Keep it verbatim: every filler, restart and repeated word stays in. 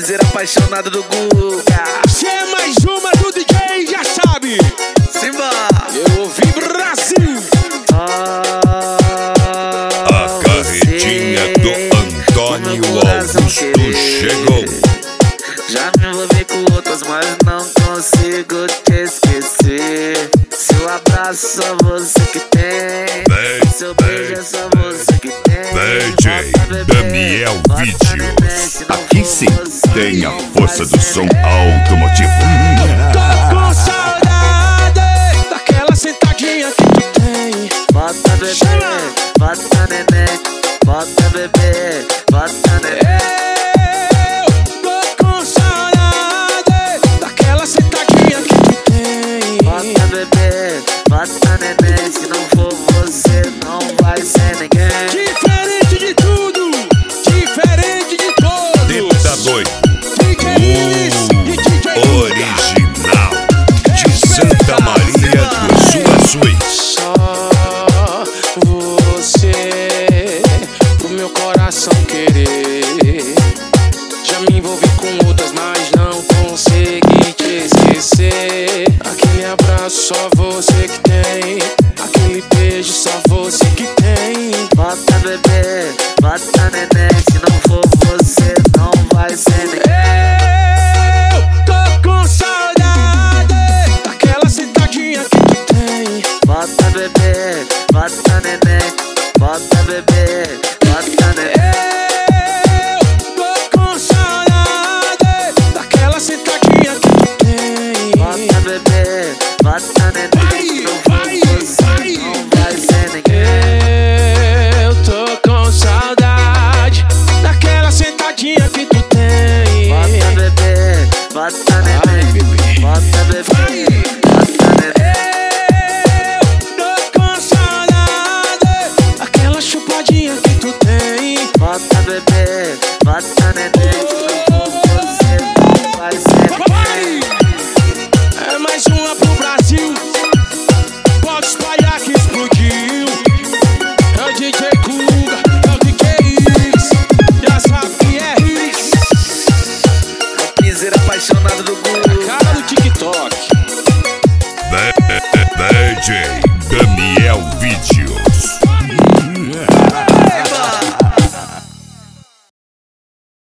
piseiro apaixonado do Guga. Se é mais uma do D J, já sabe. Simba! Eu ouvi Brasil. Ah, A carretinha do Antônio Augusto chegou. Já me envolvi com outras, mas não consigo te esquecer. Seu abraço só você que tem. Vem, Seu beijo é só você que tem. D J Daniel Vídeos. Aqui sim tem a força do som automotivo. Tô com saudade daquela sentadinha que tu tem. Bota bebê, bota neném. Bota bebê, bota neném. Eu tô com saudade daquela sentadinha que tu tem. Bota bebê, bota neném. Se não for você, não vai ser ninguém. Diferente de tudo, diferente de todos. Dita doido, D J Luiz e D J Guga. original de Santa Maria dos Açuís. Só você pro meu coração querer. Já me envolvi com outras, mas não consegui te esquecer. Aquele abraço só você que tem. Aquele beijo só você que tem. Bota bebê, bota neném. Se não for você, não vai ser ninguém. Eu tô com saudade daquela sentadinha que tu tem. Bota bebê, bota neném. Bota bebê, bota neném. Eu tô com saudade daquela sentadinha que tu tem. Bota bebê, bota neném. Se não for você, não vai ser ninguém. Eu tô com saudade daquela sentadinha que tu tem. Bota bebê, bota neném. Bota bebê, bota neném. Eu tô com saudade daquela chupadinha que tu tem. Bota bebê, bota neném. Se não for você, não vai ser ninguém. É mais uma pro Brasil. Pode espalhar que explodiu. É o D J Guga, é o D J X. Já sabe que é X. É o piseiro apaixonado do Guga. Cara do TikTok. D J Daniel Vídeos.